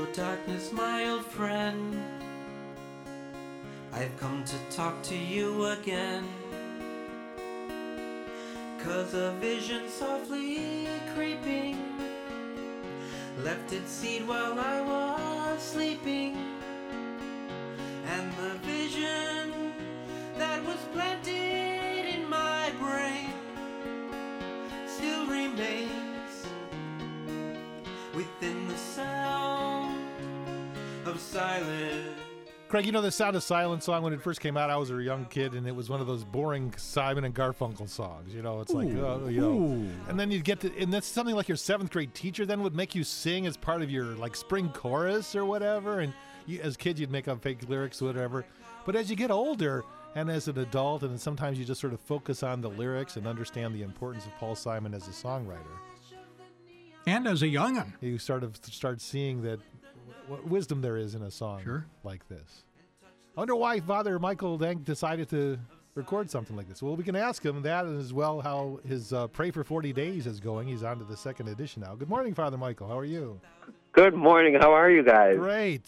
darkness, my old friend, I've come to talk to you again. 'Cause a vision softly creeping left its seed while I was sleeping, and the vision that was planted in my brain still remains within the sound of silence. Craig, you know the Sound of Silence song, when it first came out, I was a young kid, and it was one of those boring Simon and Garfunkel songs. You know, it's like, and then you'd get to, and that's something like your seventh grade teacher then would make you sing as part of your like spring chorus or whatever. And you, as kids, you'd make up fake lyrics or whatever. But as you get older, and as an adult, and then sometimes you just sort of focus on the lyrics and understand the importance of Paul Simon as a songwriter. And as a young'un. You start seeing that what wisdom there is in a song like this. I wonder why Father Michael Denk decided to record something like this. Well, we can ask him that, and as well how his Pray for 40 Days is going. He's on to the second edition now. Good morning, Father Michael. How are you? Good morning. How are you guys? Great.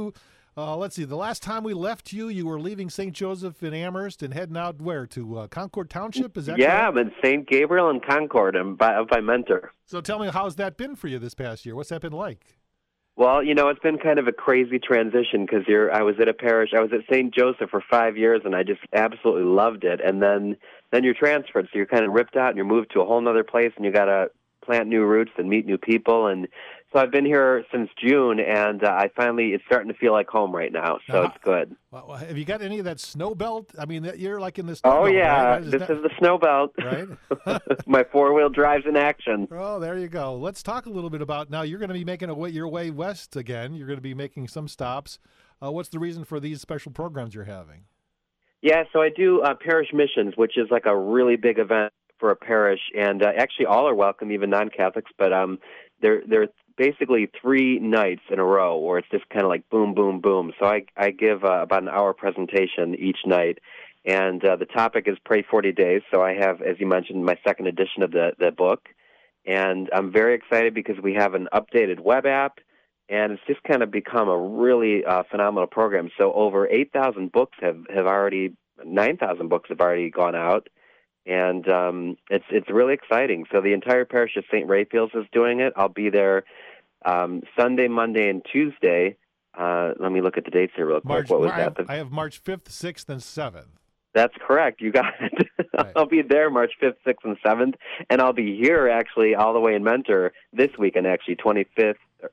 Let's see. The last time we left you, you were leaving St. Joseph in Amherst and heading out where? To Concord Township? Is that correct? I'm in St. Gabriel and Concord. I'm by Mentor. So tell me, how's that been for you this past year? What's that been like? Well, you know, it's been kind of a crazy transition because I was at a parish. I was at St. Joseph for 5 years, and I just absolutely loved it. And then you're transferred, so you're kind of ripped out, and you're moved to a whole other place, and you got to plant new roots and meet new people. And so I've been here since June, and it's starting to feel like home right now, so it's good. Well, have you got any of that snow belt? I mean, you're like in the snow belt. Oh, yeah, right? this is the snow belt. Right? My four-wheel drive's in action. Oh, there you go. Let's talk a little bit about, now you're going to be making your way west again. You're going to be making some stops. What's the reason for these special programs you're having? Yeah, so I do parish missions, which is like a really big event for a parish, and actually all are welcome, even non-Catholics, but they're basically 3 nights in a row where it's just kind of like boom, boom, boom. So I give about an hour presentation each night, and the topic is Pray 40 Days. So I have, as you mentioned, my second edition of the book, and I'm very excited because we have an updated web app, and it's just kind of become a really phenomenal program. So over 8,000 books have already, 9,000 books have already gone out. And it's really exciting. So the entire parish of St. Raphael's is doing it. I'll be there Sunday, Monday, and Tuesday. Let me look at the dates here real quick. What was that? I have March 5th, 6th, and 7th. That's correct. You got it. Right. I'll be there March 5th, 6th, and 7th. And I'll be here, actually, all the way in Mentor this weekend, actually, 25th,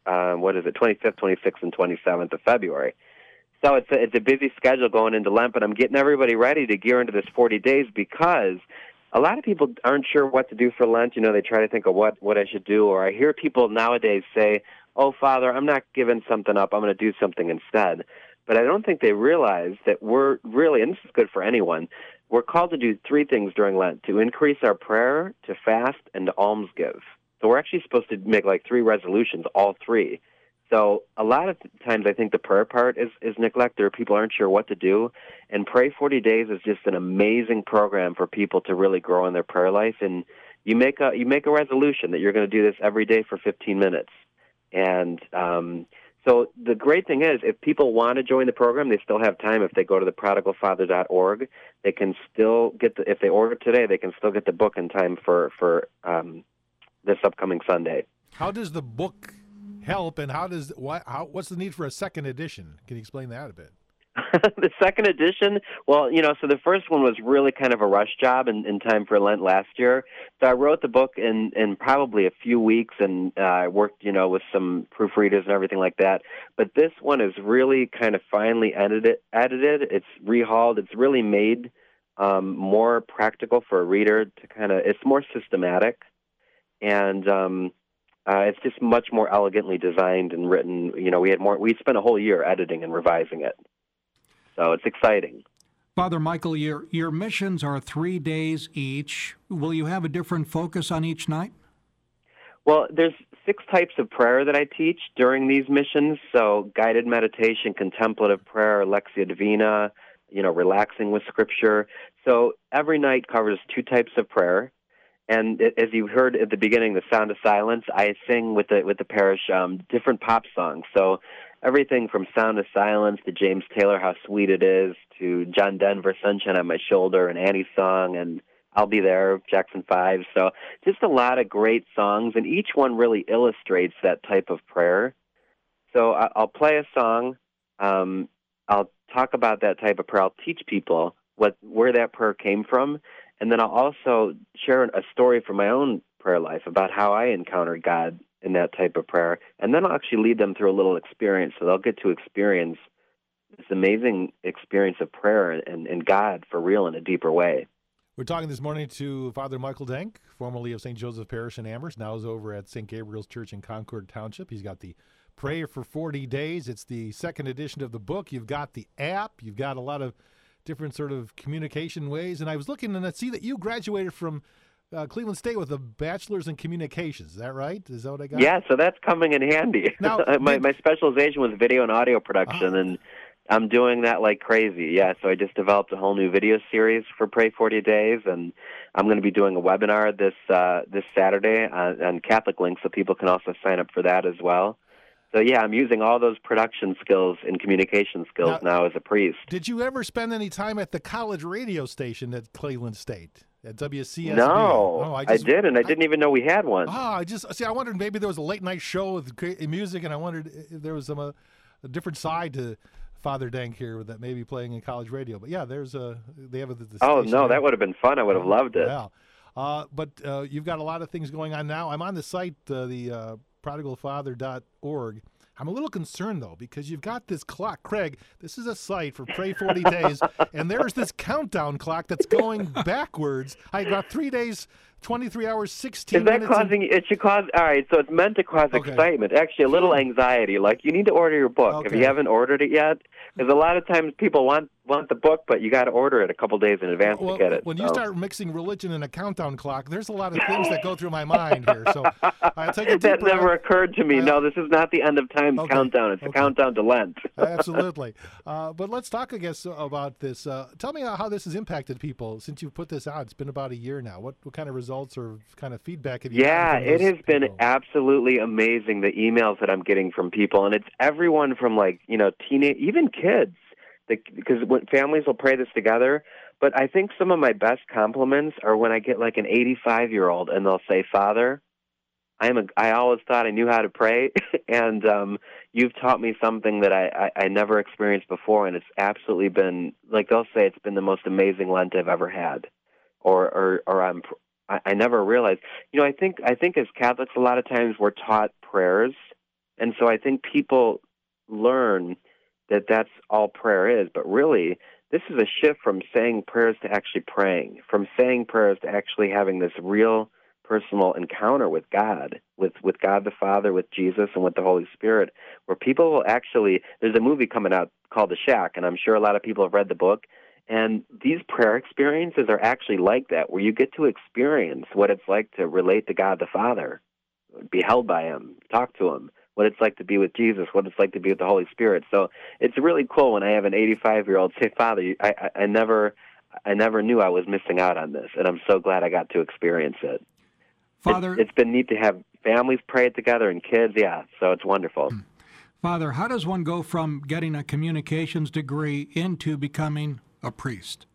25th, 26th, and 27th of February. So it's a busy schedule going into Lent, but I'm getting everybody ready to gear into this 40 days because a lot of people aren't sure what to do for Lent. You know, they try to think of what I should do, or I hear people nowadays say, "Oh, Father, I'm not giving something up. I'm going to do something instead." But I don't think they realize that we're really, and this is good for anyone, we're called to do 3 things during Lent: to increase our prayer, to fast, and to alms give. So we're actually supposed to make like 3 resolutions, all 3. So a lot of times I think the prayer part is neglected, or people aren't sure what to do. And Pray 40 Days is just an amazing program for people to really grow in their prayer life. And you make a resolution that you're going to do this every day for 15 minutes. And so the great thing is, if people want to join the program, they still have time. If they go to theprodigalfather.org, they can still get if they order today, they can still get the book in time for this upcoming Sunday. How does the book help, and what's the need for a second edition? Can you explain that a bit? The second edition, well, you know, so the first one was really kind of a rush job in time for Lent last year. So I wrote the book in probably a few weeks, and I worked, you know, with some proofreaders and everything like that. But this one is really kind of finely edited. It's rehauled. It's really made more practical for a reader to it's more systematic, and it's just much more elegantly designed and written. You know, we spent a whole year editing and revising it. So it's exciting. Father Michael, your missions are 3 days each. Will you have a different focus on each night? Well, there's 6 types of prayer that I teach during these missions. So guided meditation, contemplative prayer, Lectio Divina, you know, relaxing with Scripture. So every night covers 2 types of prayer. And as you heard at the beginning, The Sound of Silence, I sing with the parish different pop songs. So everything from Sound of Silence to James Taylor, How Sweet It Is, to John Denver, Sunshine on My Shoulder, and Annie's Song, and I'll Be There, Jackson 5. So just a lot of great songs, and each one really illustrates that type of prayer. So I'll play a song. I'll talk about that type of prayer. I'll teach people where that prayer came from. And then I'll also share a story from my own prayer life about how I encountered God in that type of prayer. And then I'll actually lead them through a little experience, so they'll get to experience this amazing experience of prayer and God for real in a deeper way. We're talking this morning to Father Michael Denk, formerly of St. Joseph Parish in Amherst, now is over at St. Gabriel's Church in Concord Township. He's got the Prayer for 40 Days. It's the second edition of the book. You've got the app. You've got a lot of different sort of communication ways. And I was looking and I see that you graduated from Cleveland State with a bachelor's in communications. Is that right? Is that what I got? Yeah, so that's coming in handy. Now, my specialization was video and audio production, and I'm doing that like crazy. Yeah, so I just developed a whole new video series for Pray 40 Days, and I'm going to be doing a webinar this Saturday on Catholic Link, so people can also sign up for that as well. So, yeah, I'm using all those production skills and communication skills now as a priest. Did you ever spend any time at the college radio station at Cleveland State, at WCSB? No, I didn't. I didn't even know we had one. I wondered maybe there was a late-night show with music, and I wondered if there was a different side to Father Denk here that may be playing in college radio. But, yeah, they have the Oh, no, there. That would have been fun. I would have loved it. Yeah. But you've got a lot of things going on now. I'm on the site, the prodigalfather.org. I'm a little concerned, though, because you've got this clock. Craig, this is a site for Pray 40 Days, and there's this countdown clock that's going backwards. I got 3 days, 23 hours, 16 minutes. Is that causing, it should cause, all right, so it's meant to cause excitement, actually a little anxiety. Like, you need to order your book if you haven't ordered it yet, because a lot of times people want the book, but you got to order it a couple days in advance to get it. When you start mixing religion and a countdown clock, there's a lot of things that go through my mind here. So I take a that never occurred to me. No, this is not the end of time countdown. It's a countdown to Lent. Absolutely. But let's talk, I guess, about this. Tell me how this has impacted people since you've put this out. It's been about a year now. What kind of results or kind of feedback have you gotten from it has been absolutely amazing, the emails that I'm getting from people. And it's everyone from, like, teenage, even kids. Because when families will pray this together, but I think some of my best compliments are when I get like an 85-year-old and they'll say, "Father, I always thought I knew how to pray, and you've taught me something that I never experienced before, and it's absolutely been," like they'll say, "it's been the most amazing Lent I've ever had," or I never realized. I think as Catholics a lot of times we're taught prayers, and so I think people learn that that's all prayer is. But really, this is a shift from saying prayers to actually praying, from saying prayers to actually having this real personal encounter with God, with God the Father, with Jesus, and with the Holy Spirit, where people will actually, there's a movie coming out called The Shack, and I'm sure a lot of people have read the book, and these prayer experiences are actually like that, where you get to experience what it's like to relate to God the Father, be held by Him, talk to Him, what it's like to be with Jesus, what it's like to be with the Holy Spirit. So it's really cool when I have an 85-year-old say, "Father, I never knew I was missing out on this, and I'm so glad I got to experience it." Father, it's been neat to have families pray it together and kids, so it's wonderful. Father, how does one go from getting a communications degree into becoming a priest?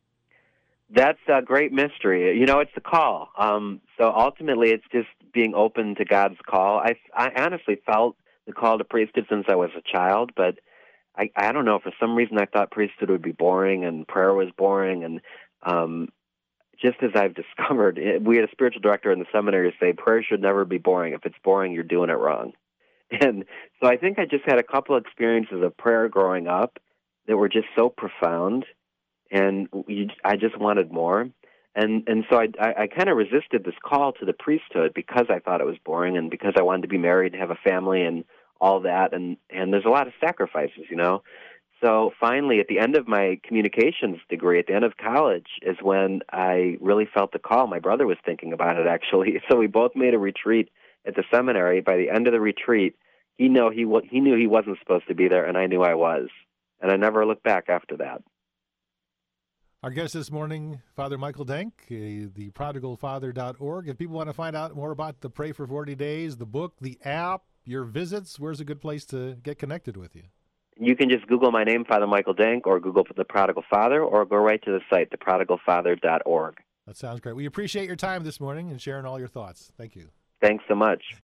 That's a great mystery. It's the call. So ultimately, it's just being open to God's call. I honestly felt the call to priesthood since I was a child, but I don't know. For some reason, I thought priesthood would be boring and prayer was boring. And just as I've discovered, we had a spiritual director in the seminary say, prayer should never be boring. If it's boring, you're doing it wrong. And so I think I just had a couple of experiences of prayer growing up that were just so profound, and I just wanted more. And so I kind of resisted this call to the priesthood because I thought it was boring and because I wanted to be married and have a family and all that. And there's a lot of sacrifices, So finally, at the end of my communications degree, at the end of college, is when I really felt the call. My brother was thinking about it, actually. So we both made a retreat at the seminary. By the end of the retreat, he knew he wasn't supposed to be there, and I knew I was. And I never looked back after that. Our guest this morning, Father Michael Denk, the prodigalfather.org. If people want to find out more about the Pray for 40 Days, the book, the app, your visits, where's a good place to get connected with you? You can just Google my name, Father Michael Denk, or Google the Prodigal Father, or go right to the site, theprodigalfather.org. That sounds great. We appreciate your time this morning and sharing all your thoughts. Thank you. Thanks so much.